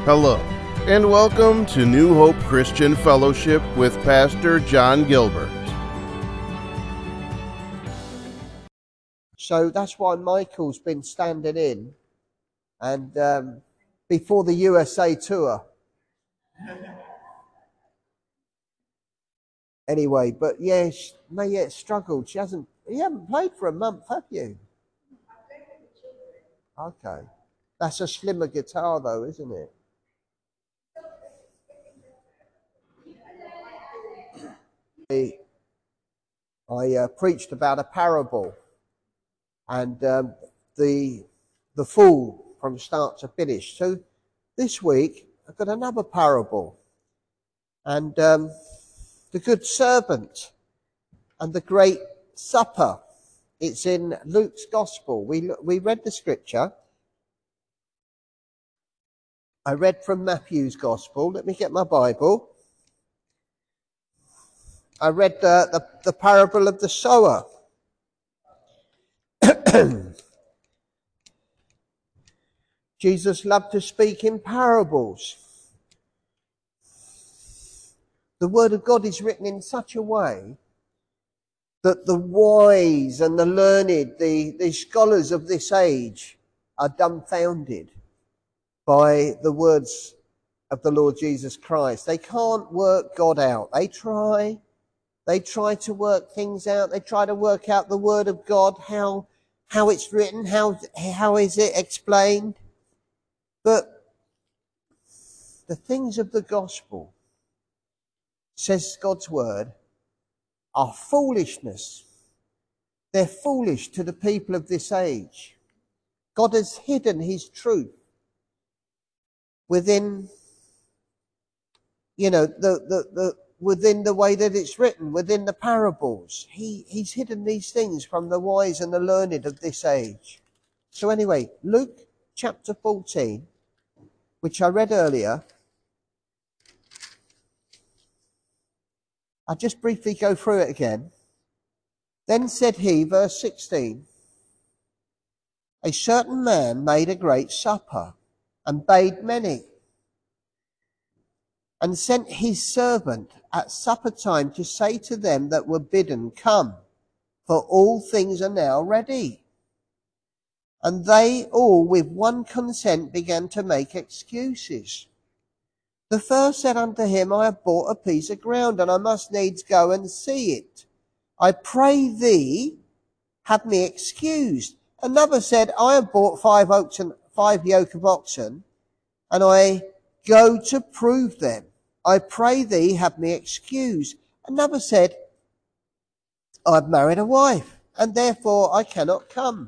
Hello, and welcome to New Hope Christian Fellowship with Pastor John Gilbert. So that's why Michael's been standing in, and before the USA tour. Anyway, but yeah, Mayette struggled. You haven't played for a month, have you? Okay. That's a slimmer guitar though, isn't it? I preached about a parable, and the fool from start to finish. So this week I've got another parable, and the good servant and the great supper. It's in Luke's Gospel. We read the scripture. I read from Matthew's Gospel. Let me get my Bible. I read the parable of the sower. Jesus loved to speak in parables. The Word of God is written in such a way that the wise and the learned, the scholars of this age, are dumbfounded by the words of the Lord Jesus Christ. They can't work God out. They try to work things out. They try to work out the Word of God, how it's written, how is it explained. But the things of the gospel, says God's Word, are foolishness. They're foolish to the people of this age. God has hidden his truth within, within the way that it's written, within the parables. He's hidden these things from the wise and the learned of this age. So anyway, Luke chapter 14, which I read earlier. I'll just briefly go through it again. Then said he, verse 16, a certain man made a great supper and bade many, and sent his servant at supper time to say to them that were bidden, come, for all things are now ready. And they all with one consent began to make excuses. The first said unto him, I have bought a piece of ground, and I must needs go and see it. I pray thee, have me excused. Another said, I have bought 5 yoke of oxen, and I go to prove them. I pray thee, have me excused. Another said, I have married a wife, and therefore I cannot come.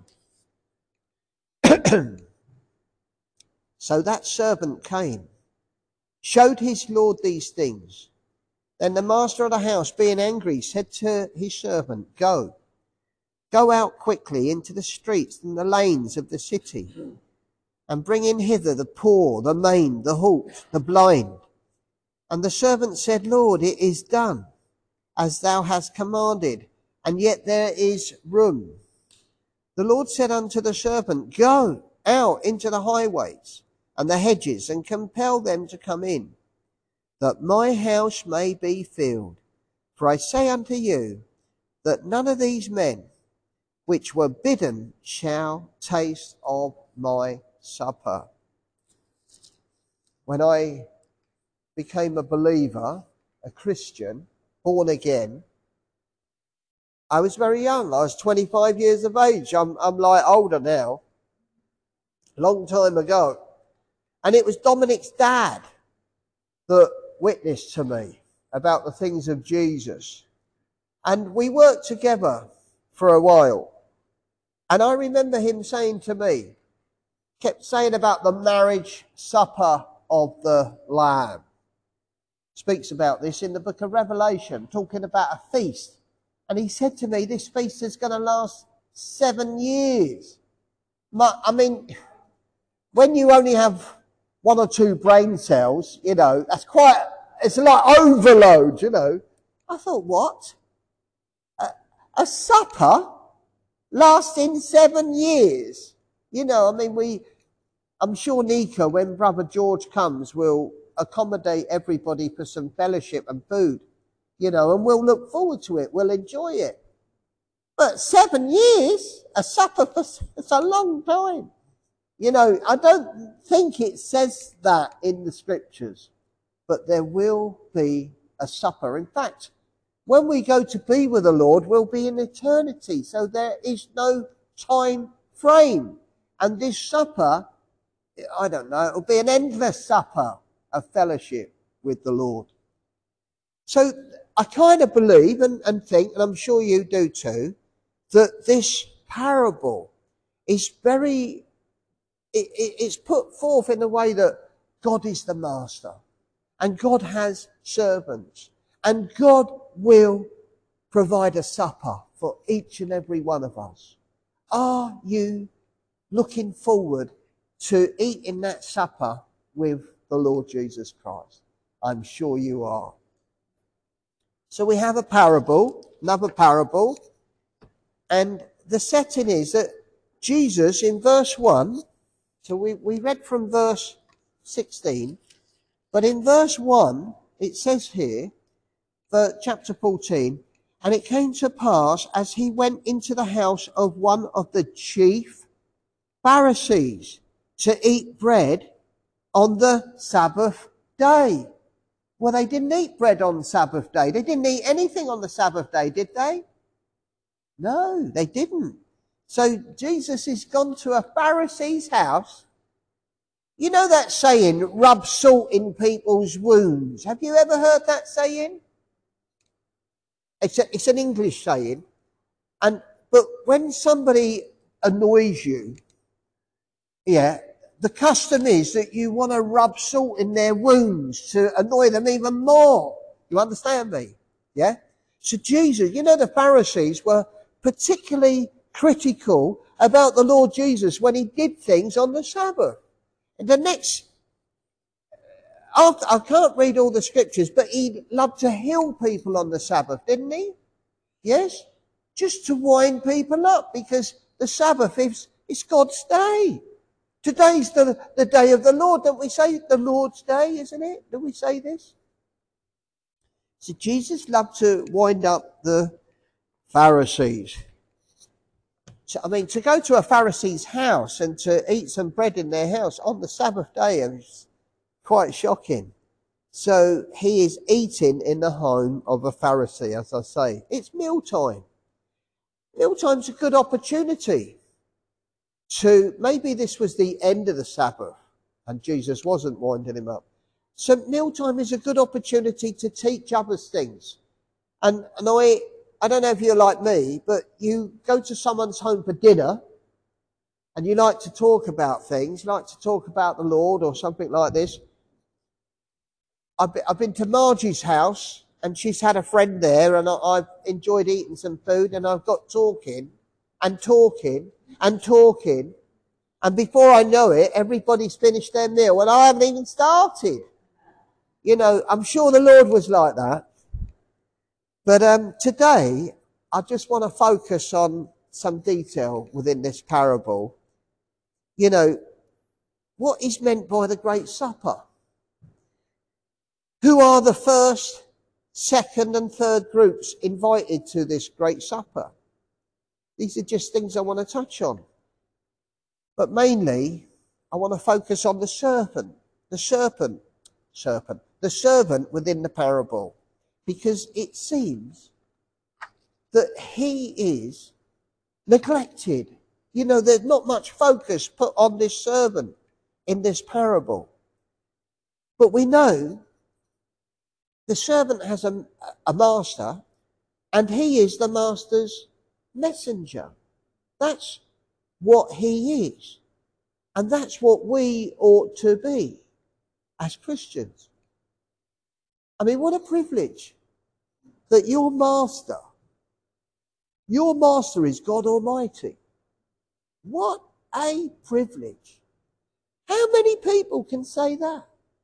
So that servant came, showed his lord these things. Then the master of the house, being angry, said to his servant, Go out quickly into the streets and the lanes of the city, and bring in hither the poor, the maimed, the halt, the blind. And the servant said, Lord, it is done, as thou hast commanded, and yet there is room. The Lord said unto the servant, Go out into the highways and the hedges, and compel them to come in, that my house may be filled. For I say unto you, that none of these men which were bidden shall taste of my supper. When I became a believer, a Christian, born again, I was very young. I was 25 years of age. I'm like older now. Long time ago. And it was Dominic's dad that witnessed to me about the things of Jesus. And we worked together for a while. And I remember him saying to me, kept saying about the marriage supper of the Lamb. Speaks about this in the book of Revelation, talking about a feast. And he said to me, this feast is going to last 7 years. I mean, when you only have 1 or 2 brain cells, it's like overload, I thought, what? A supper lasting 7 years? I'm sure Nika, when Brother George comes, will accommodate everybody for some fellowship and food, and we'll look forward to it. We'll enjoy it. But 7 years, a supper, it's a long time. I don't think it says that in the scriptures, but there will be a supper. In fact, when we go to be with the Lord, we'll be in eternity. So there is no time frame. And this supper, I don't know, it'll be an endless supper of fellowship with the Lord. So I kind of believe and think, and I'm sure you do too, that this parable is it's put forth in a way that God is the master and God has servants and God will provide a supper for each and every one of us. Are you looking forward to eating that supper with the Lord Jesus Christ? I'm sure you are. So we have a parable, another parable, and the setting is that Jesus in verse 1, so we read from verse 16, but in verse 1 it says here, chapter 14, and it came to pass as he went into the house of one of the chief Pharisees to eat bread on the Sabbath day. Well, they didn't eat bread on Sabbath day. They didn't eat anything on the Sabbath day, did they? No, they didn't. So Jesus has gone to a Pharisee's house. You know that saying, rub salt in people's wounds. Have you ever heard that saying? It's an English saying. But when somebody annoys you, the custom is that you want to rub salt in their wounds to annoy them even more. You understand me? Yeah? So Jesus, the Pharisees were particularly critical about the Lord Jesus when he did things on the Sabbath. And I can't read all the scriptures, but he loved to heal people on the Sabbath, didn't he? Yes? Just to wind people up, because the Sabbath is God's day. Today's the day of the Lord. Don't we say the Lord's day, isn't it? Do we say this? So Jesus loved to wind up the Pharisees. So, to go to a Pharisee's house and to eat some bread in their house on the Sabbath day is quite shocking. So he is eating in the home of a Pharisee, as I say. It's mealtime. Mealtime's a good opportunity maybe this was the end of the Sabbath and Jesus wasn't winding him up. So mealtime is a good opportunity to teach others things. And I don't know if you're like me, but you go to someone's home for dinner and you like to talk about things, you like to talk about the Lord or something like this. I've been to Margie's house and she's had a friend there and I've enjoyed eating some food and I've got talking and talking and talking. And before I know it, everybody's finished their meal and I haven't even started. I'm sure the Lord was like that. But today, I just want to focus on some detail within this parable. What is meant by the Great Supper? Who are the first, second and third groups invited to this Great Supper? These are just things I want to touch on. But mainly, I want to focus on the servant within the parable. Because it seems that he is neglected. There's not much focus put on this servant in this parable. But we know the servant has a master, and he is the master's messenger. That's what he is. And that's what we ought to be as Christians. What a privilege that your master is God Almighty. What a privilege. How many people can say that?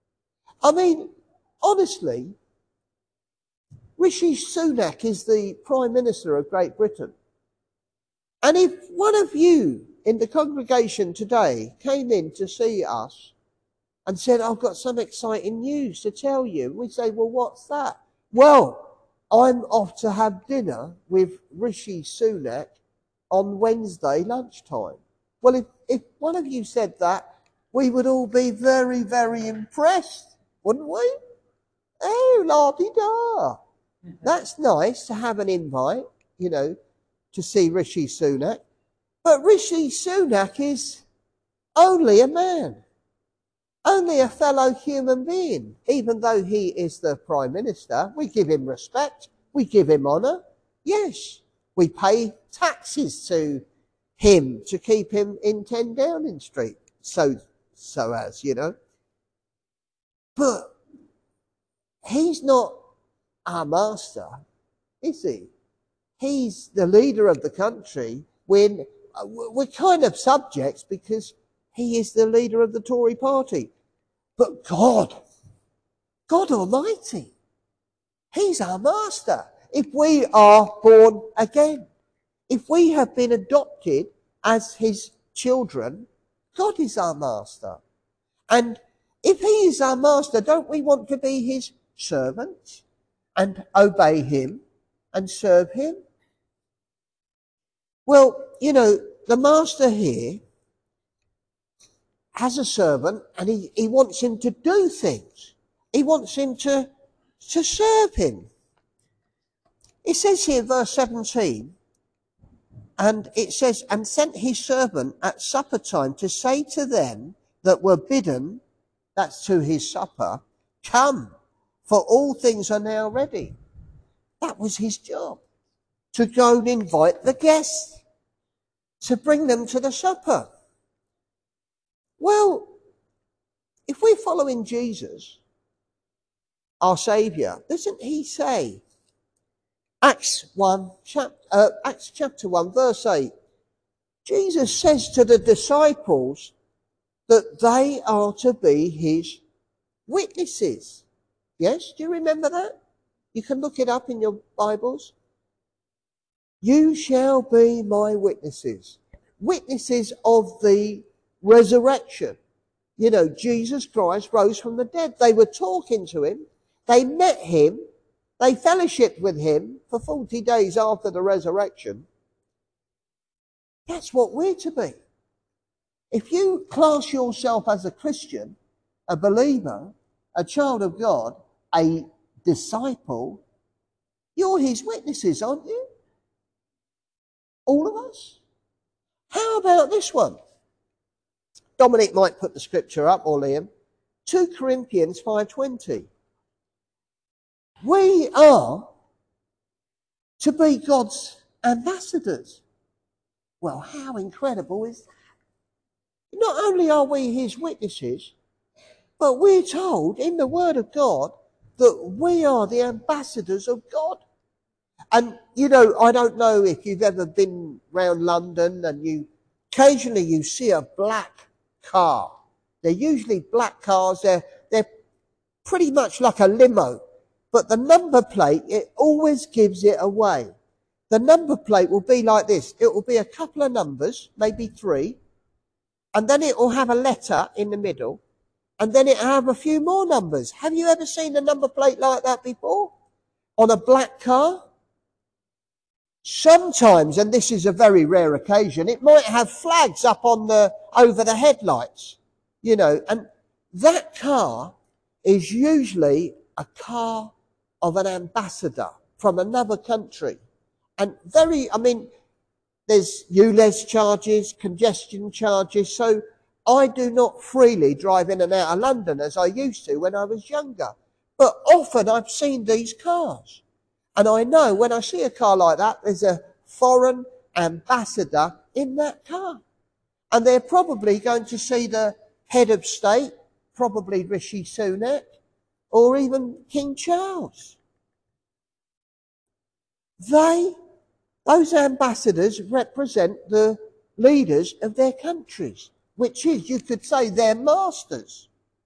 Honestly, Rishi Sunak is the Prime Minister of Great Britain. And if one of you in the congregation today came in to see us and said, I've got some exciting news to tell you, we say, well, what's that? Well, I'm off to have dinner with Rishi Sunak on Wednesday lunchtime. Well, if one of you said that, we would all be very, very impressed, wouldn't we? Oh, la-di-da. That's nice to have an invite, you know, to see Rishi Sunak. But Rishi Sunak is only a man, only a fellow human being. Even though he is the Prime Minister, we give him respect, we give him honour. Yes, we pay taxes to him to keep him in 10 Downing Street, so as, you know. But he's not our master, is he? He's the leader of the country. We're kind of subjects because he is the leader of the Tory party. But God Almighty, he's our master. If we are born again, if we have been adopted as his children, God is our master. And if he is our master, don't we want to be his servants and obey him and serve him? Well, you know, the master here has a servant and he wants him to do things. He wants him to serve him. It says here, verse 17, and it says, and sent his servant at supper time to say to them that were bidden, that's to his supper, come, for all things are now ready. That was his job, to go and invite the guests, to bring them to the supper. Well, if we're following Jesus, our Saviour, doesn't he say, Acts chapter 1, verse 8, Jesus says to the disciples that they are to be his witnesses. Yes, do you remember that? You can look it up in your Bibles. You shall be my witnesses. Witnesses of the resurrection. You know, Jesus Christ rose from the dead. They were talking to him. They met him. They fellowshiped with him for 40 days after the resurrection. That's what we're to be. If you class yourself as a Christian, a believer, a child of God, a disciple, you're his witnesses, aren't you? All of us. How about this one? Dominic might put the scripture up, or Liam. 2 Corinthians 5:20. We are to be God's ambassadors. Well, how incredible is that? Not only are we his witnesses, but we're told in the Word of God that we are the ambassadors of God. And, you know, I don't know if you've ever been round London and occasionally you see a black car. They're usually black cars. They're pretty much like a limo. But the number plate, it always gives it away. The number plate will be like this. It will be a couple of numbers, maybe 3. And then it will have a letter in the middle. And then it will have a few more numbers. Have you ever seen a number plate like that before? On a black car? Sometimes, and this is a very rare occasion, it might have flags up on over the headlights, you know, and that car is usually a car of an ambassador from another country. And there's ULEZ charges, congestion charges, so I do not freely drive in and out of London as I used to when I was younger. But often I've seen these cars. And I know when I see a car like that, there's a foreign ambassador in that car. And they're probably going to see the head of state, probably Rishi Sunak, or even King Charles. Those ambassadors represent the leaders of their countries, which is, you could say, their masters.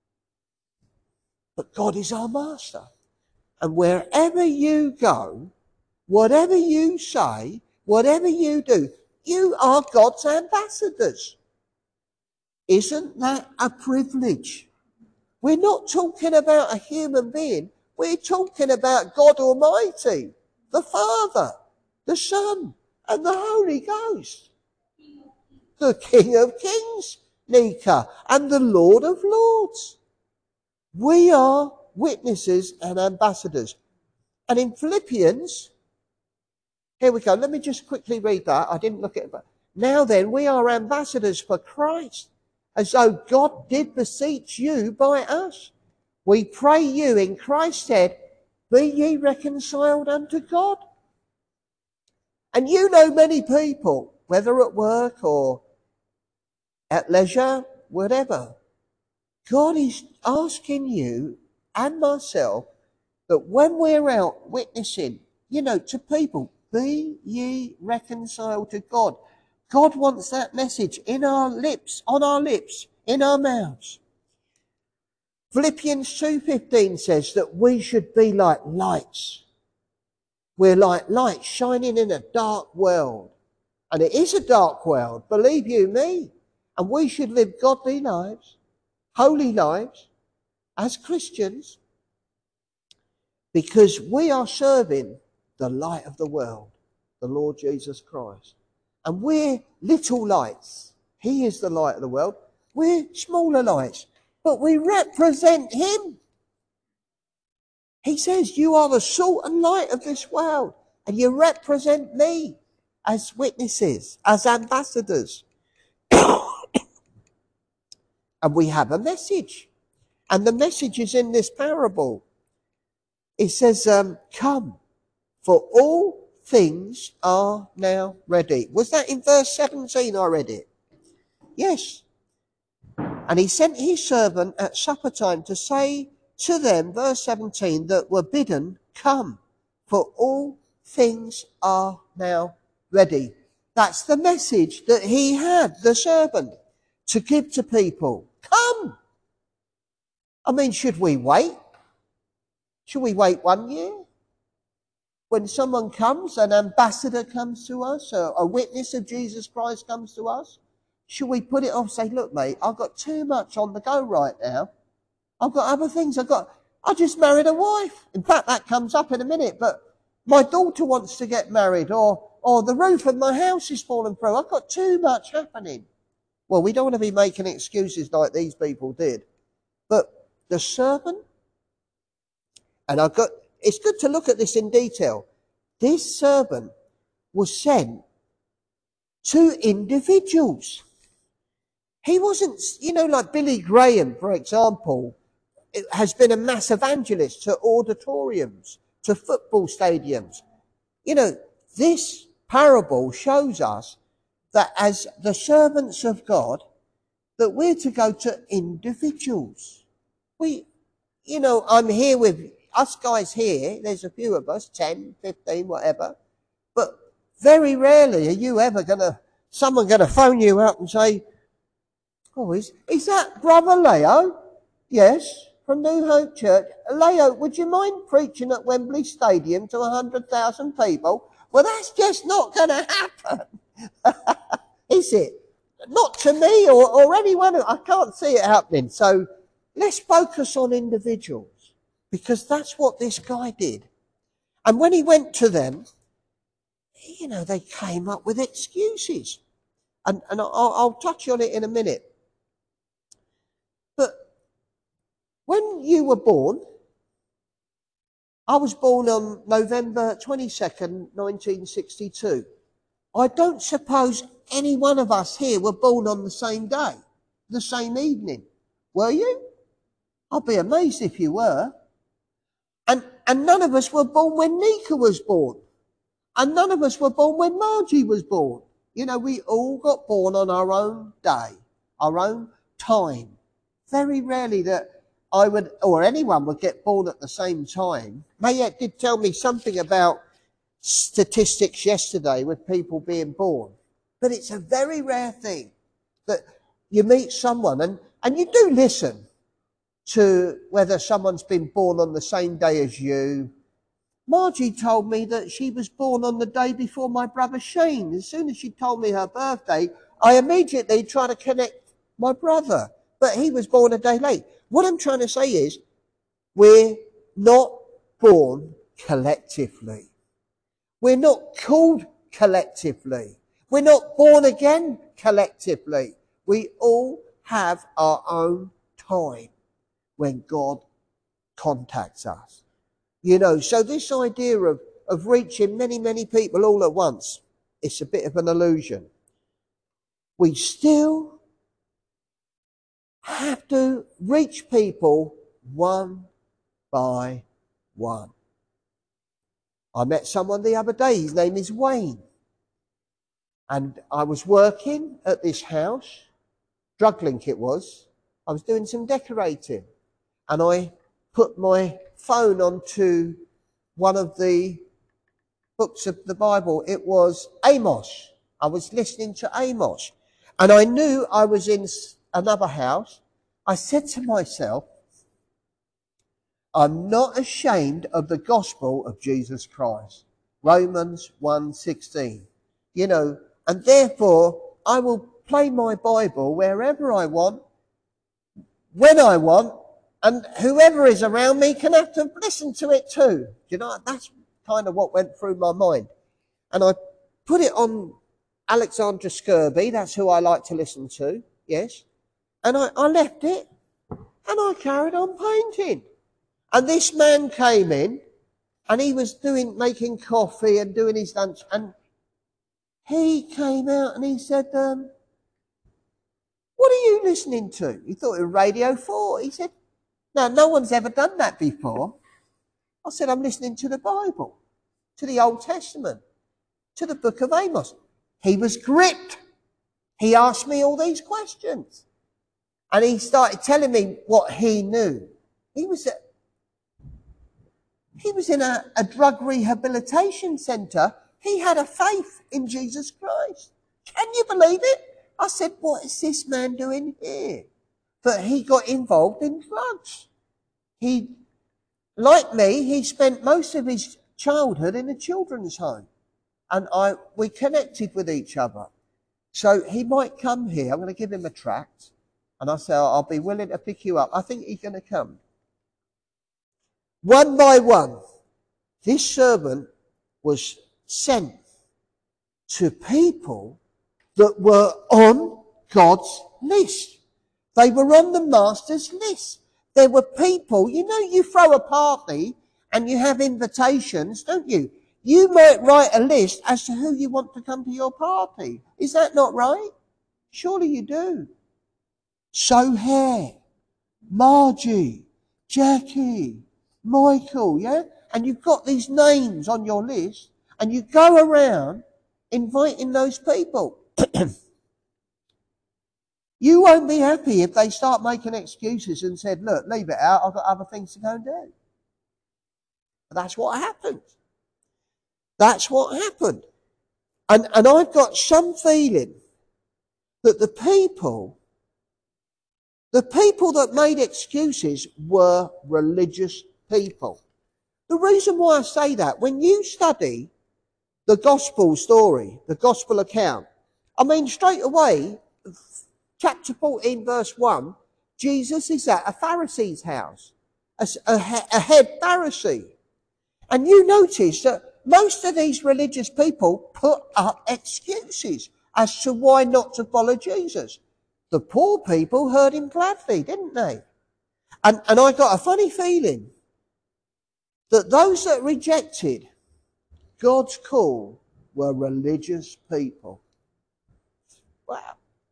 But God is our master. And wherever you go, whatever you say, whatever you do, You are God's ambassadors. Isn't that a privilege? We're not talking about a human being. We're talking about God Almighty, the Father, the Son, and the Holy Ghost. The King of Kings, Nika, and the Lord of Lords. We are witnesses and ambassadors. And in Philippians, here we go. Let me just quickly read that. I didn't look at it. But now then, we are ambassadors for Christ, as though God did beseech you by us. We pray you in Christ's stead, be ye reconciled unto God. And you know many people, whether at work or at leisure, whatever. God is asking you and myself that when we're out witnessing, to people, be ye reconciled to God. God wants that message in our lips, on our lips, in our mouths. Philippians 2:15 says that we should be like lights. We're like lights shining in a dark world. And it is a dark world, believe you me. And we should live godly lives, holy lives, as Christians, because we are serving the light of the world, the Lord Jesus Christ. And we're little lights. He is the light of the world. We're smaller lights, but we represent him. He says, you are the salt and light of this world, and you represent me as witnesses, as ambassadors. And we have a message. And the message is in this parable. It says, come, for all things are now ready. Was that in verse 17 I read it? Yes. And he sent his servant at supper time to say to them, verse 17, that were bidden, come, for all things are now ready. That's the message that he had, the servant, to give to people. Come! I mean, should we wait? Should we wait 1 year? When someone comes, an ambassador comes to us, a witness of Jesus Christ comes to us, should we put it off and say, look, mate, I've got too much on the go right now. I've got other things. I just married a wife. In fact, that comes up in a minute, but my daughter wants to get married, or the roof of my house is falling through. I've got too much happening. Well, we don't want to be making excuses like these people did. But the servant, and it's good to look at this in detail. This servant was sent to individuals. He wasn't, like Billy Graham, for example, has been a mass evangelist to auditoriums, to football stadiums. This parable shows us that as the servants of God, that we're to go to individuals. I'm here with us guys here. There's a few of us, 10, 15, whatever. But very rarely are you ever someone going to phone you up and say, oh, is that Brother Leo? Yes, from New Hope Church. Leo, would you mind preaching at Wembley Stadium to 100,000 people? Well, that's just not going to happen. Is it? Not to me or anyone. I can't see it happening. So let's focus on individuals, because that's what this guy did. And when he went to them, they came up with excuses. And I'll touch on it in a minute. But when you were born, I was born on November 22nd, 1962. I don't suppose any one of us here were born on the same day, the same evening. Were you? I'll be amazed if you were. And none of us were born when Nika was born. And none of us were born when Margie was born. We all got born on our own day, our own time. Very rarely that I would, or anyone would get born at the same time. Mayette did tell me something about statistics yesterday with people being born. But it's a very rare thing that you meet someone and you do listen to whether someone's been born on the same day as you, Margie told me that she was born on the day before my brother Shane. As soon as she told me her birthday, I immediately tried to connect my brother, but he was born a day late. What I'm trying to say is, we're not born collectively. We're not called collectively. We're not born again collectively. We all have our own time when God contacts us. You know, so this idea of reaching many, many people all at once, it's a bit of an illusion. We still have to reach people one by one. I met someone the other day, his name is Wayne. And I was working at this house, Druglink it was. I was doing some decorating. And I put my phone onto one of the books of the Bible. It was Amos. I was listening to Amos. And I knew I was in another house. I said to myself, I'm not ashamed of the gospel of Jesus Christ. Romans 1:16. You know, and therefore I will play my Bible wherever I want, when I want, and whoever is around me can have to listen to it too. You know, that's kind of what went through my mind. And I put it on Alexandra Skirby, that's who I like to listen to, yes. And I left it, and I carried on painting. And this man came in, and he was making coffee and doing his lunch, and he came out and he said, what are you listening to? He thought it was Radio 4. He said, no one's ever done that before. I said, I'm listening to the Bible, to the Old Testament, to the book of Amos. He was gripped. He asked me all these questions. And he started telling me what he knew. He was in a drug rehabilitation centre. He had a faith in Jesus Christ. Can you believe it? I said, what is this man doing here? But he got involved in drugs. Like me, he spent most of his childhood in a children's home. And we connected with each other. So he might come here. I'm going to give him a tract. And I say, I'll be willing to pick you up. I think he's going to come. One by one, this servant was sent to people that were on God's list. They were on the master's list. There were people, you know, you throw a party and you have invitations, don't you? You might write a list as to who you want to come to your party. Is that not right? Surely you do. Sohair, Margie, Jackie, Michael, yeah? And you've got these names on your list, and you go around inviting those people. You won't be happy if they start making excuses and said, look, leave it out, I've got other things to go and do. But that's what happened. That's what happened. And I've got some feeling that the people that made excuses were religious people. The reason why I say that, when you study the gospel story, the gospel account, I mean, straight away, chapter 14, verse 1, Jesus is at a Pharisee's house, a head Pharisee. And you notice that most of these religious people put up excuses as to why not to follow Jesus. The poor people heard him gladly, didn't they? And I got a funny feeling that those that rejected God's call were religious people. Wow.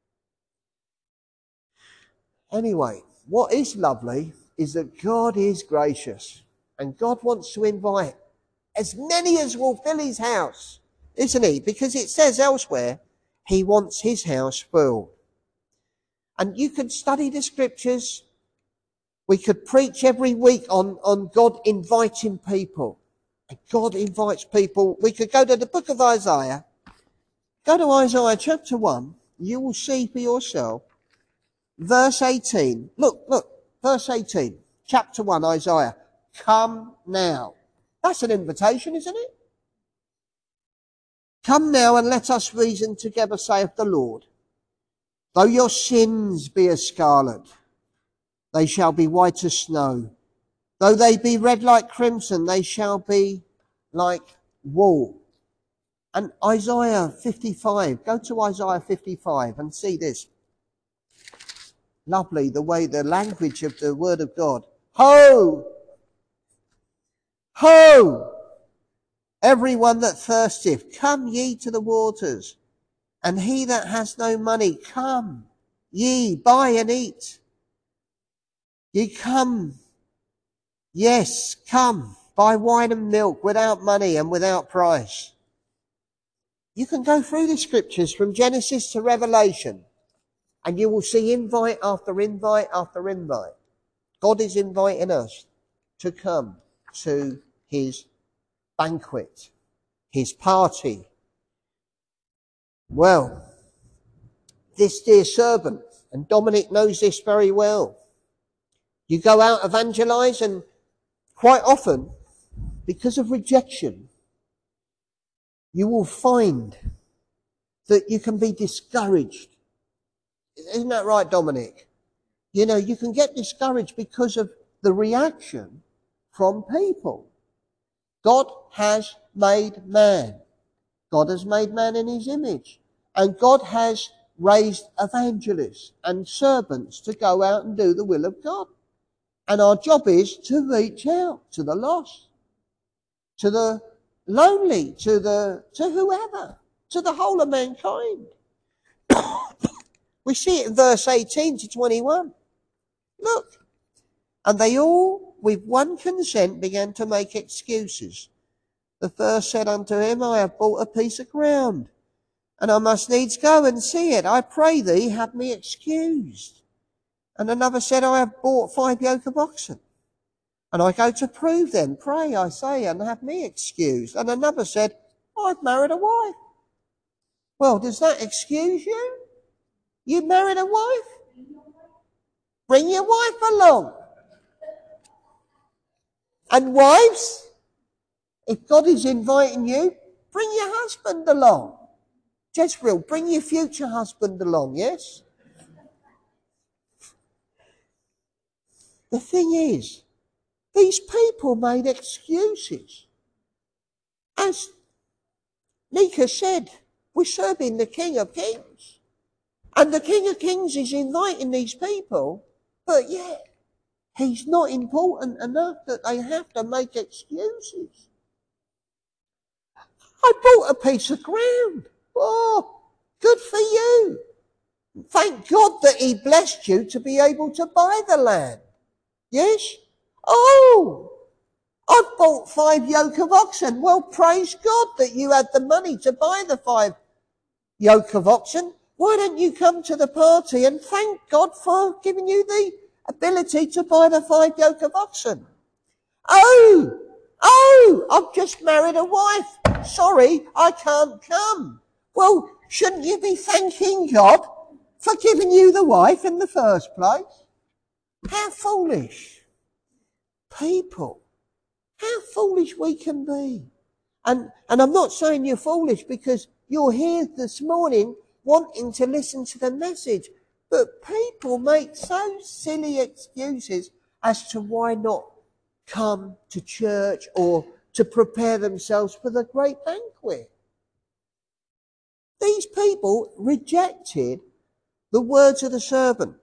Anyway, what is lovely is that God is gracious, and God wants to invite as many as will fill his house, isn't he? Because it says elsewhere, he wants his house filled. And you could study the scriptures. We could preach every week on God inviting people. And God invites people. We could go to the book of Isaiah. Go to Isaiah chapter 1. You will see for yourself. Verse 18. Look, verse 18. Chapter 1, Isaiah. Come now. That's an invitation, isn't it? Come now and let us reason together, saith the Lord. Though your sins be as scarlet, they shall be white as snow. Though they be red like crimson, they shall be like wool. And Isaiah 55, go to Isaiah 55 and see this. Lovely, the way, the language of the word of God. Ho! Ho! Everyone that thirsteth, come ye to the waters. And he that has no money, come ye, buy and eat. Ye come, yes, come, buy wine and milk without money and without price. You can go through the scriptures from Genesis to Revelation, and you will see invite after invite after invite. God is inviting us to come to his banquet, his party. Well, this dear servant, and Dominic knows this very well, you go out evangelize, and quite often, because of rejection, you will find that you can be discouraged. Isn't that right, Dominic? You know, you can get discouraged because of the reaction from people. God has made man. God has made man in his image. And God has raised evangelists and servants to go out and do the will of God. And our job is to reach out to the lost, to the lonely, to whoever, to the whole of mankind. We see it in verse 18 to 21. Look. And they all, with one consent, began to make excuses. The first said unto him, I have bought a piece of ground, and I must needs go and see it. I pray thee, have me excused. And another said, I have bought 5 yoke of oxen, and I go to prove them. Pray, I say, and have me excused. And another said, I've married a wife. Well, does that excuse you? You married a wife? Bring your wife along. And wives, if God is inviting you, bring your husband along. Jezreel, bring your future husband along, yes? The thing is, these people made excuses. As Nika said, we're serving the King of Kings. And the King of Kings is inviting these people, but yet he's not important enough that they have to make excuses. I bought a piece of ground. Oh, good for you. Thank God that he blessed you to be able to buy the land. Yes? Oh, I've bought 5 yoke of oxen. Well, praise God that you had the money to buy the 5 yoke of oxen. Why don't you come to the party and thank God for giving you the ability to buy the 5 yoke of oxen? Oh, I've just married a wife. Sorry, I can't come. Well, shouldn't you be thanking God for giving you the wife in the first place? How foolish. People, how foolish we can be. And I'm not saying you're foolish because you're here this morning wanting to listen to the message. But people make so silly excuses as to why not come to church or to prepare themselves for the great banquet. These people rejected the words of the servant.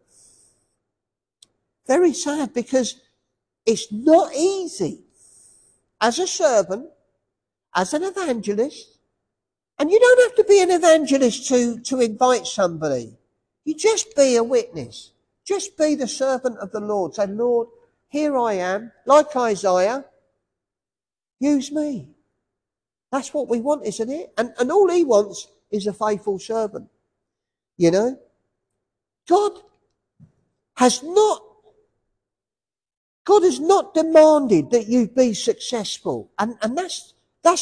Very sad, because it's not easy as a servant, as an evangelist, and you don't have to be an evangelist to invite somebody. You just be a witness. Just be the servant of the Lord. Say, Lord, here I am, like Isaiah, use me. That's what we want, isn't it? And all he wants is a faithful servant. You know? God has not demanded that you be successful. And that's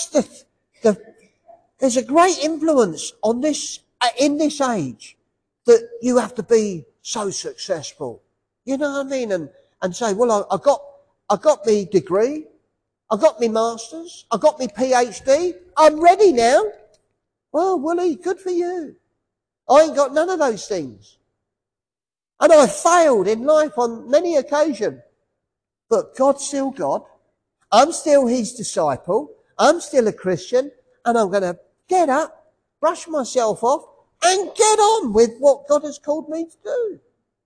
there's a great influence on this, in this age, that you have to be so successful. You know what I mean? And say, well, I got the degree, I got my master's. I got my PhD. I'm ready now. Well, Willie, good for you. I ain't got none of those things. And I failed in life on many occasions. But God's still God. I'm still his disciple. I'm still a Christian. And I'm going to get up, brush myself off, and get on with what God has called me to do.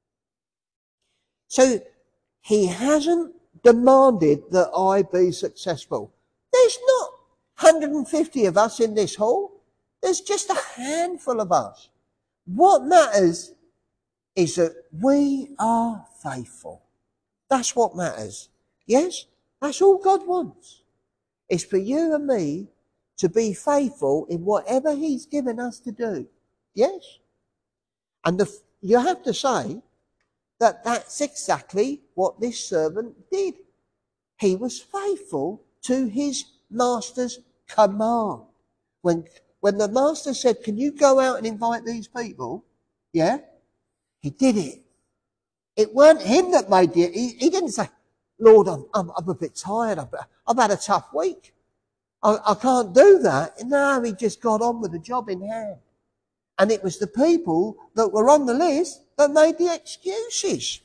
So he hasn't demanded that I be successful. There's not 150 of us in this hall. There's just a handful of us. What matters is that we are faithful. That's what matters. Yes? That's all God wants. It's for you and me to be faithful in whatever he's given us to do. Yes? And you have to say that that's exactly what this servant did. He was faithful to his master's command. When the master said, can you go out and invite these people? Yeah? He did it. It weren't him that made it. He didn't say, Lord, I'm a bit tired. I've had a tough week. I can't do that. No, he just got on with the job in hand. And it was the people that were on the list that made the excuses.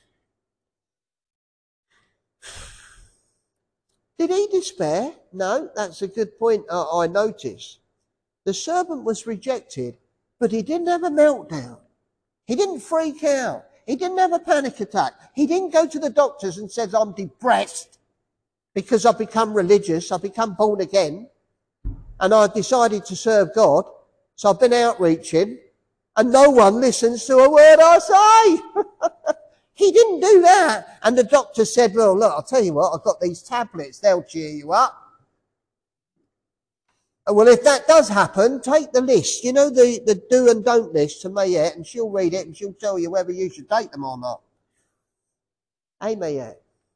Did he despair? No, that's a good point I noticed. The servant was rejected, but he didn't have a meltdown. He didn't freak out. He didn't have a panic attack. He didn't go to the doctors and says, I'm depressed because I've become religious, I've become born again, and I've decided to serve God, so I've been outreaching, and no one listens to a word I say. He didn't do that. And the doctor said, well, look, I'll tell you what, I've got these tablets, they'll cheer you up. Well, if that does happen, take the list. You know, the do and don't list to Mayette, and she'll read it and she'll tell you whether you should take them or not. Hey, Mayette.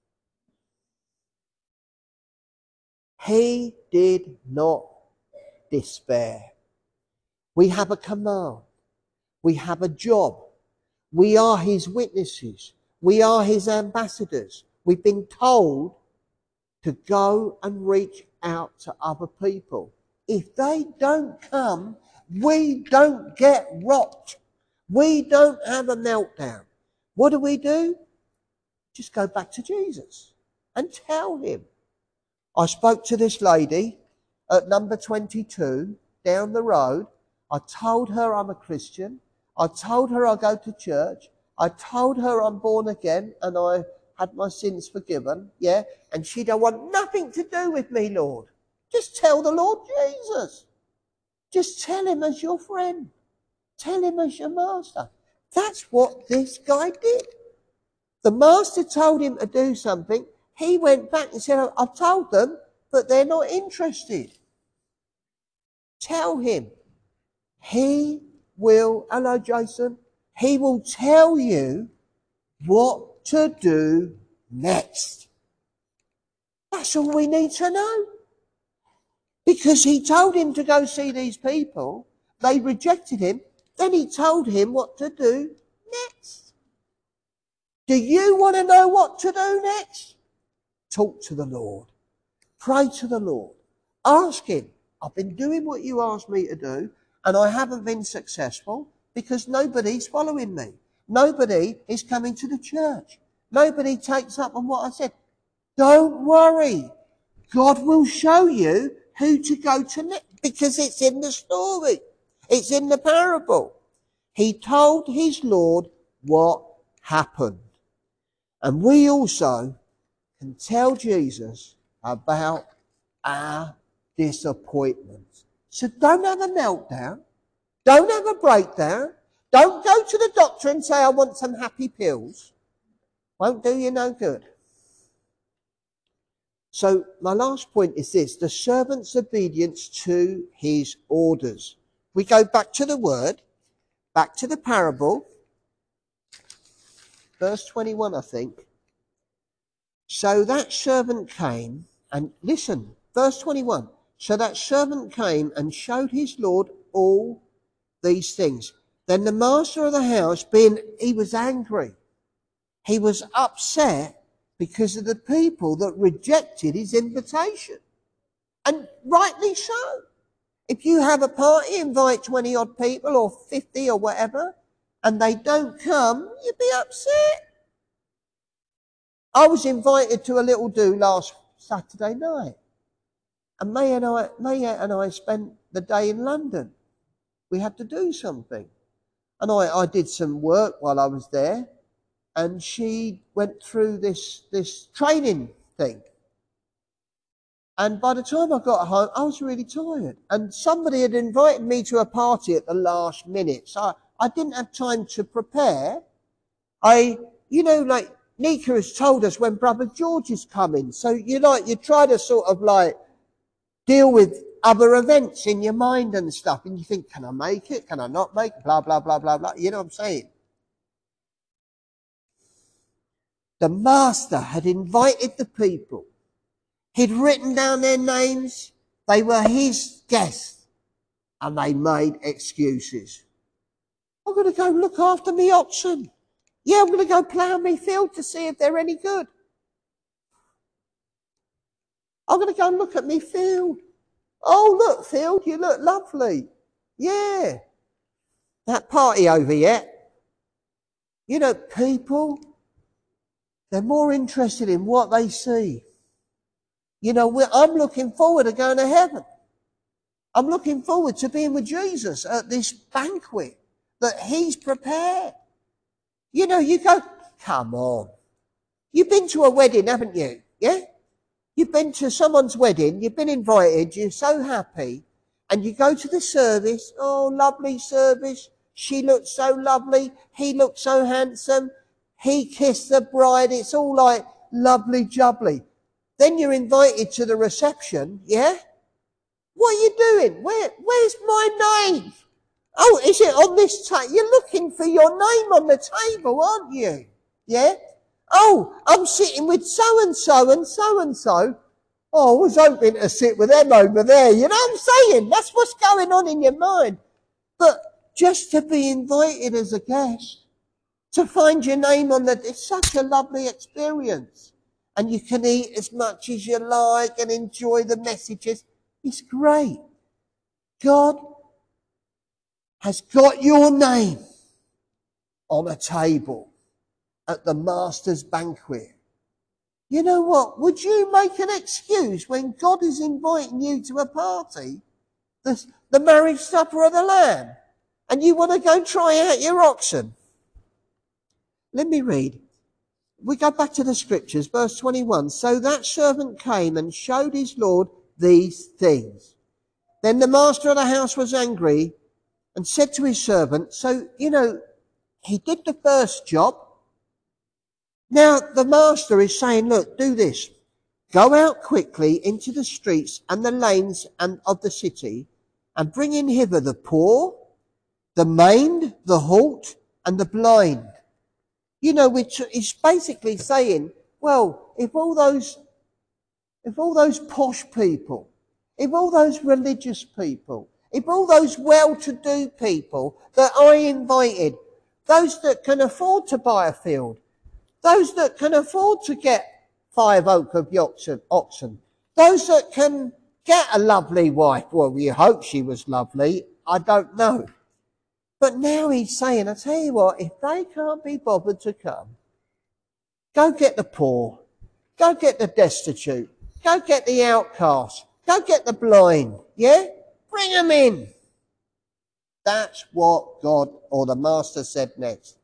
He did not despair. We have a command. We have a job. We are his witnesses. We are his ambassadors. We've been told to go and reach out to other people. If they don't come, we don't get rocked. We don't have a meltdown. What do? Just go back to Jesus and tell him. I spoke to this lady at number 22 down the road. I told her I'm a Christian. I told her I go to church. I told her I'm born again and I had my sins forgiven. Yeah. And she don't want nothing to do with me, Lord. Just tell the Lord Jesus. Just tell him as your friend. Tell him as your master. That's what this guy did. The master told him to do something. He went back and said, I've told them, but they're not interested. Tell him. He will, hello Jason, he will tell you what to do next. That's all we need to know. Because he told him to go see these people. They rejected him. Then he told him what to do next. Do you want to know what to do next? Talk to the Lord. Pray to the Lord. Ask him. I've been doing what you asked me to do, and I haven't been successful because nobody's following me. Nobody is coming to the church. Nobody takes up on what I said. Don't worry. God will show you who to go to next because it's in the story. It's in the parable. He told his Lord what happened. And we also can tell Jesus about our disappointments. So don't have a meltdown. Don't have a breakdown. Don't go to the doctor and say, I want some happy pills. Won't do you no good. So my last point is this, the servant's obedience to his orders. We go back to the word, back to the parable, verse 21, I think. So that servant came, and listen, verse 21. So that servant came and showed his Lord all these things. Then the master of the house, he was angry. He was upset because of the people that rejected his invitation. And rightly so. If you have a party, invite 20 odd people or 50 or whatever, and they don't come, you'd be upset. I was invited to a little do last Saturday night, and Maya and I spent the day in London. We had to do something, and I did some work while I was there, and she went through this training thing. And by the time I got home, I was really tired. And somebody had invited me to a party at the last minute. So I didn't have time to prepare. Like Nika has told us when Brother George is coming. So you try to sort of like deal with other events in your mind and stuff. And you think, can I make it? Can I not make it? Blah, blah, blah, blah, blah. You know what I'm saying? The master had invited the people. He'd written down their names. They were his guests. And they made excuses. I'm going to go look after me oxen. Yeah, I'm going to go plough me field to see if they're any good. I'm going to go and look at me field. Oh, look, field, you look lovely. Yeah. That party over yet? You know, people, they're more interested in what they see. You know, I'm looking forward to going to heaven. I'm looking forward to being with Jesus at this banquet that he's prepared. You know, you go, come on. You've been to a wedding, haven't you? Yeah? You've been to someone's wedding, you've been invited, you're so happy, and you go to the service, oh, lovely service, she looked so lovely, he looked so handsome, he kissed the bride, it's all like lovely jubbly. Then you're invited to the reception, yeah? What are you doing? Where's my name? Oh, is it on this table? You're looking for your name on the table, aren't you? Yeah? Oh, I'm sitting with so-and-so and so-and-so. Oh, I was hoping to sit with them over there. You know what I'm saying? That's what's going on in your mind. But just to be invited as a guest, to find your name on it's such a lovely experience. And you can eat as much as you like and enjoy the messages. It's great. God has got your name on a table at the master's banquet. You know what? Would you make an excuse when God is inviting you to a party, the marriage supper of the Lamb, and you want to go try out your oxen? Let me read. We go back to the scriptures, verse 21. So that servant came and showed his Lord these things. Then the master of the house was angry and said to his servant, so, you know, he did the first job. Now the master is saying, look, do this. Go out quickly into the streets and the lanes of the city and bring in hither the poor, the maimed, the halt, and the blind. You know, which is basically saying, well, if all those posh people, if all those religious people, if all those well-to-do people that I invited, those that can afford to buy a field, those that can afford to get 5 yoke of oxen, those that can get a lovely wife, well, we hope she was lovely, I don't know. But now he's saying, I tell you what, if they can't be bothered to come, go get the poor, go get the destitute, go get the outcast, go get the blind, yeah? Bring them in. That's what God or the master said next.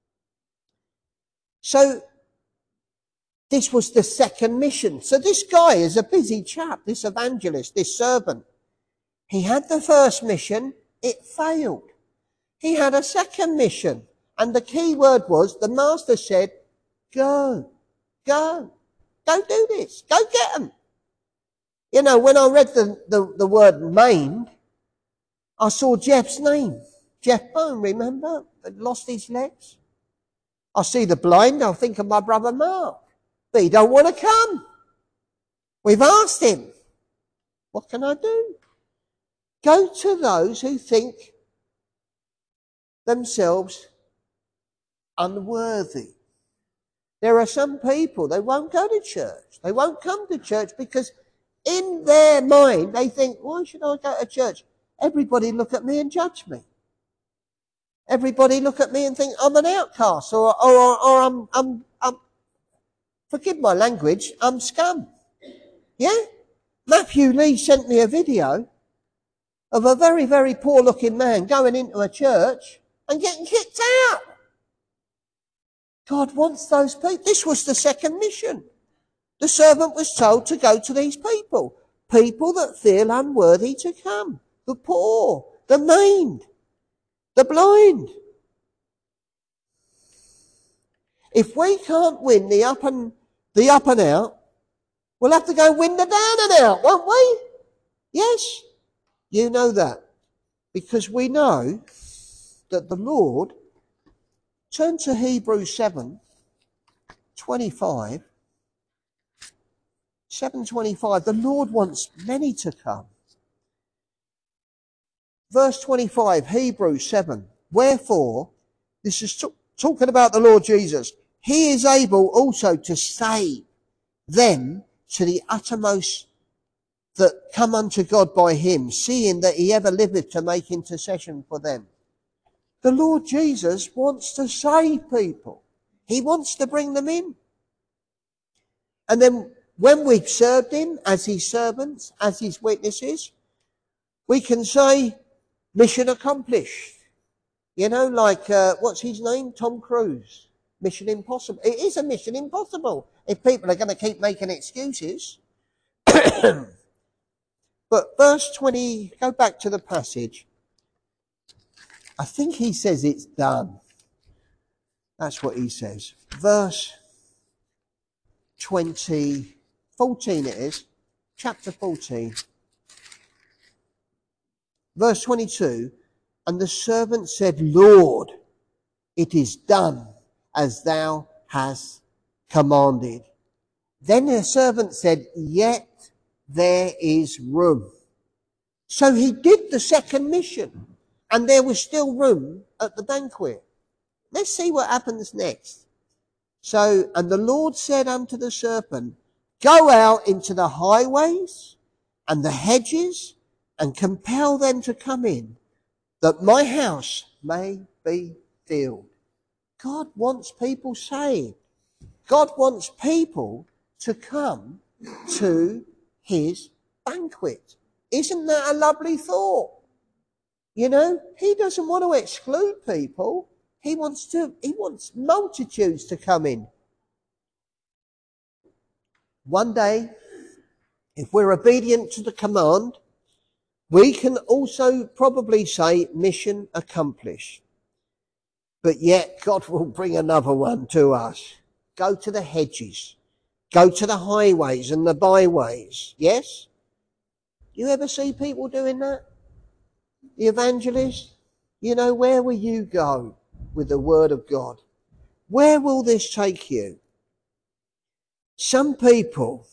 So this was the second mission. So this guy is a busy chap, this evangelist, this servant. He had the first mission, it failed. He had a second mission, and the key word was, the master said, go do this, go get them. You know, when I read the word maimed, I saw Jeff's name. Jeff Bone, remember? That lost his legs. I see the blind, I think of my brother Mark. But he don't want to come. We've asked him. What can I do? Go to those who think themselves unworthy. There are some people, they won't go to church. They won't come to church because in their mind, they think, why should I go to church? Everybody look at me and judge me. Everybody look at me and think I'm an outcast or I'm forgive my language, I'm scum. Yeah? Matthew Lee sent me a video of a very, very poor looking man going into a church and getting kicked out. God wants those people. This was the second mission. The servant was told to go to these people. People that feel unworthy to come. The poor, the maimed, the blind. If we can't win the up and out, we'll have to go win the down and out, won't we? Yes, you know that. Because we know that the Lord, turn to Hebrews 7:25. 7:25, the Lord wants many to come. Verse 25, Hebrews 7. Wherefore, this is talking about the Lord Jesus. He is able also to save them to the uttermost that come unto God by him, seeing that he ever liveth to make intercession for them. The Lord Jesus wants to save people. He wants to bring them in. And then when we've served him as his servants, as his witnesses, we can say, mission accomplished. You know, like, what's his name? Tom Cruise. Mission Impossible. It is a mission impossible if people are going to keep making excuses. But verse 20, go back to the passage. I think he says it's done. That's what he says. Verse 14 it is. Chapter 14. Verse 22. And the servant said, Lord, it is done as thou hast commanded. Then the servant said, yet there is room. So he did the second mission, and there was still room at the banquet. Let's see what happens next. So, and the Lord said unto the serpent, go out into the highways and the hedges and compel them to come in, that my house may be filled. God wants people saved. God wants people to come to his banquet. Isn't that a lovely thought? You know, he doesn't want to exclude people. He wants multitudes to come in. One day, if we're obedient to the command, we can also probably say mission accomplished. But yet God will bring another one to us. Go to the hedges. Go to the highways and the byways. Yes? You ever see people doing that? The evangelists? You know, where will you go with the word of God? Where will this take you? Some people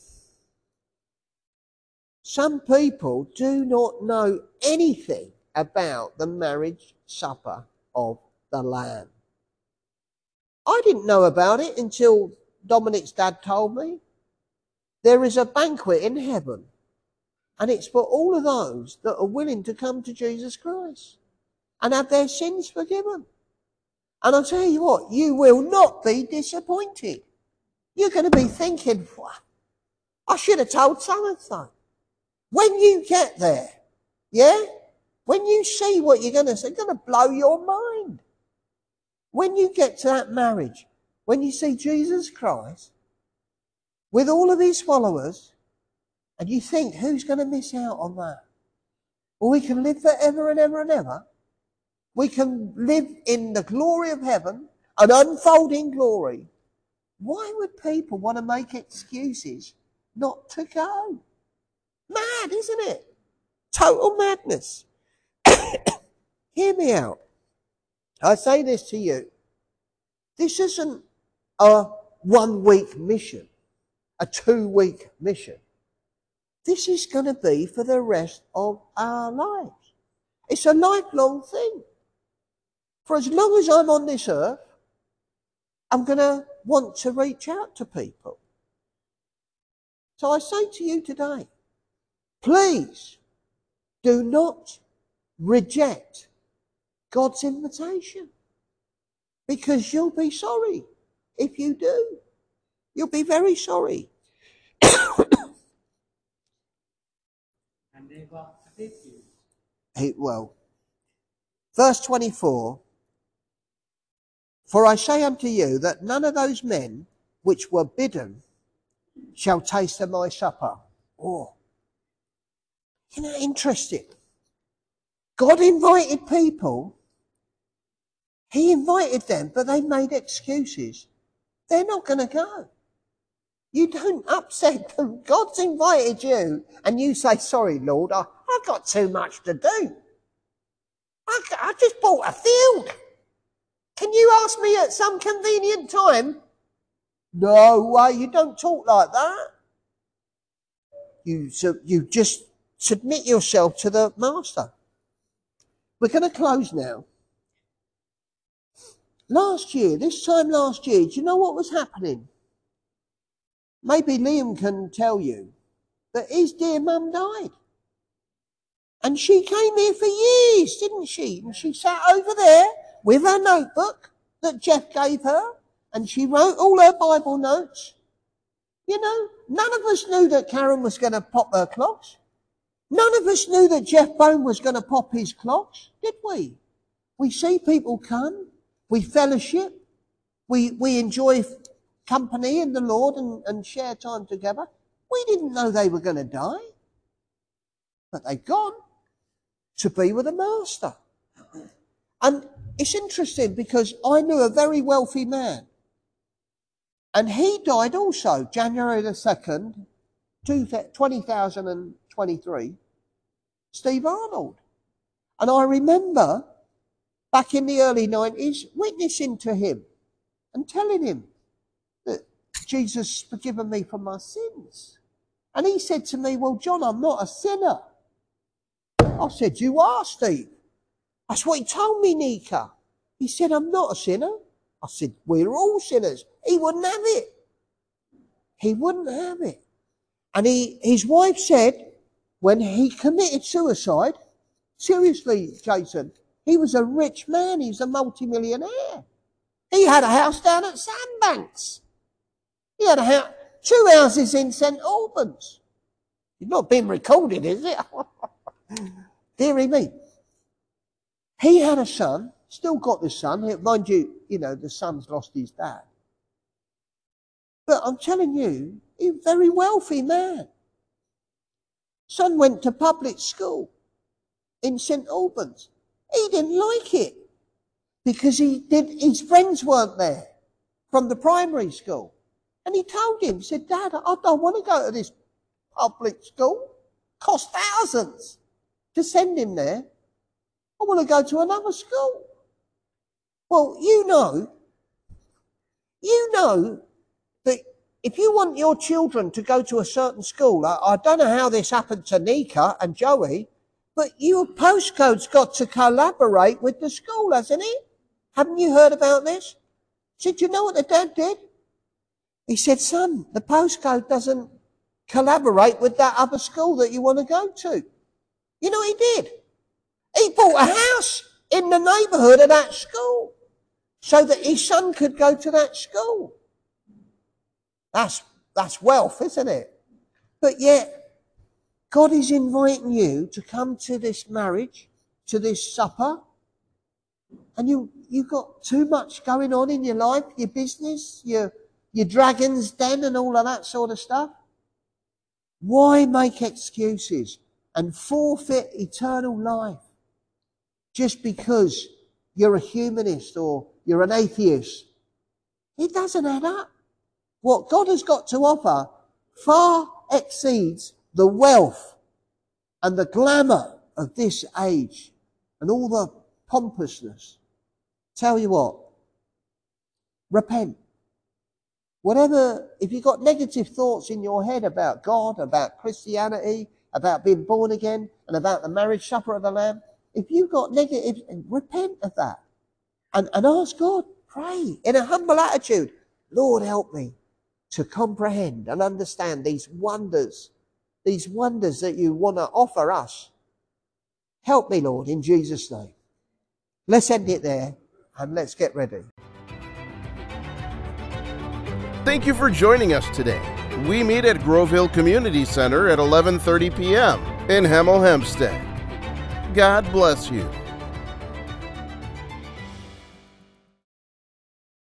do not know anything about the marriage supper of the Lamb. I didn't know about it until Dominic's dad told me. There is a banquet in heaven, and it's for all of those that are willing to come to Jesus Christ and have their sins forgiven. And I'll tell you what, you will not be disappointed. You're going to be thinking, I should have told so-and-so. When you get there, yeah, when you see what you're going to see, it's going to blow your mind. When you get to that marriage, when you see Jesus Christ with all of his followers, and you think, who's going to miss out on that? Well, we can live forever and ever and ever. We can live in the glory of heaven, an unfolding glory. Why would people want to make excuses not to go? Mad, isn't it? Total madness. Hear me out. I say this to you. This isn't a 1 week mission, a 2 week mission. This is going to be for the rest of our lives. It's a lifelong thing. For as long as I'm on this earth, I'm going to want to reach out to people. So I say to you today, please do not reject God's invitation, because you'll be sorry if you do. You'll be very sorry. And they were addicted. Well, verse 24, for I say unto you that none of those men which were bidden shall taste of my supper. Oh, isn't that interesting? God invited people. He invited them, but they made excuses. They're not going to go. You don't upset them. God's invited you, and you say, sorry, Lord, I've got too much to do. I just bought a field. Can you ask me at some convenient time? No way, you don't talk like that. You just submit yourself to the master. We're going to close now. This time last year, do you know what was happening? Maybe Liam can tell you that his dear mum died. And she came here for years, didn't she? And she sat over there with her notebook that Jeff gave her, and she wrote all her Bible notes. You know, none of us knew that Karen was going to pop her clocks. None of us knew that Jeff Bone was going to pop his clocks, did we? We see people come, we fellowship, we enjoy company in the Lord and share time together. We didn't know they were going to die, but they've gone to be with the Master. And it's interesting because I knew a very wealthy man, and he died also January the 2nd, 2023, Steve Arnold. And I remember back in the early 90s witnessing to him and telling him that Jesus forgiven me for my sins. And he said to me, well, John, I'm not a sinner. I said, you are, Steve. That's what he told me, Nika. He said, I'm not a sinner. I said, we're all sinners. He wouldn't have it. He wouldn't have it. And his wife said, when he committed suicide, seriously, Jason, he was a rich man. He was a multi-millionaire. He had a house down at Sandbanks. He had two houses in St Albans. It's not been recorded, is it? Dearie me. He had a son, still got the son. Mind you, the son's lost his dad. But I'm telling you, he's a very wealthy man. Son went to public school in St Albans. He didn't like it because his friends weren't there from the primary school. And he told him, he said, Dad, I don't want to go to this public school. Cost thousands to send him there. I want to go to another school. Well, you know that if you want your children to go to a certain school, I don't know how this happened to Nika and Joey, but your postcode's got to collaborate with the school, hasn't it? Haven't you heard about this? I said, you know what the dad did? He said, son, the postcode doesn't collaborate with that other school that you want to go to. You know what he did? He bought a house in the neighbourhood of that school so that his son could go to that school. That's wealth, isn't it? But yet, God is inviting you to come to this marriage, to this supper, and you've got too much going on in your life, your business, your dragon's den and all of that sort of stuff. Why make excuses and forfeit eternal life just because you're a humanist or you're an atheist? It doesn't add up. What God has got to offer far exceeds the wealth and the glamour of this age and all the pompousness. Tell you what, repent. If you've got negative thoughts in your head about God, about Christianity, about being born again, and about the marriage supper of the Lamb, if you've got negative, repent of that. And ask God, pray in a humble attitude. Lord, help me to comprehend and understand these wonders that you want to offer us. Help me, Lord, in Jesus' name. Let's end it there and let's get ready. Thank you for joining us today. We meet at Grove Hill Community Center at 11:30 p.m. in Hemel Hempstead. God bless you.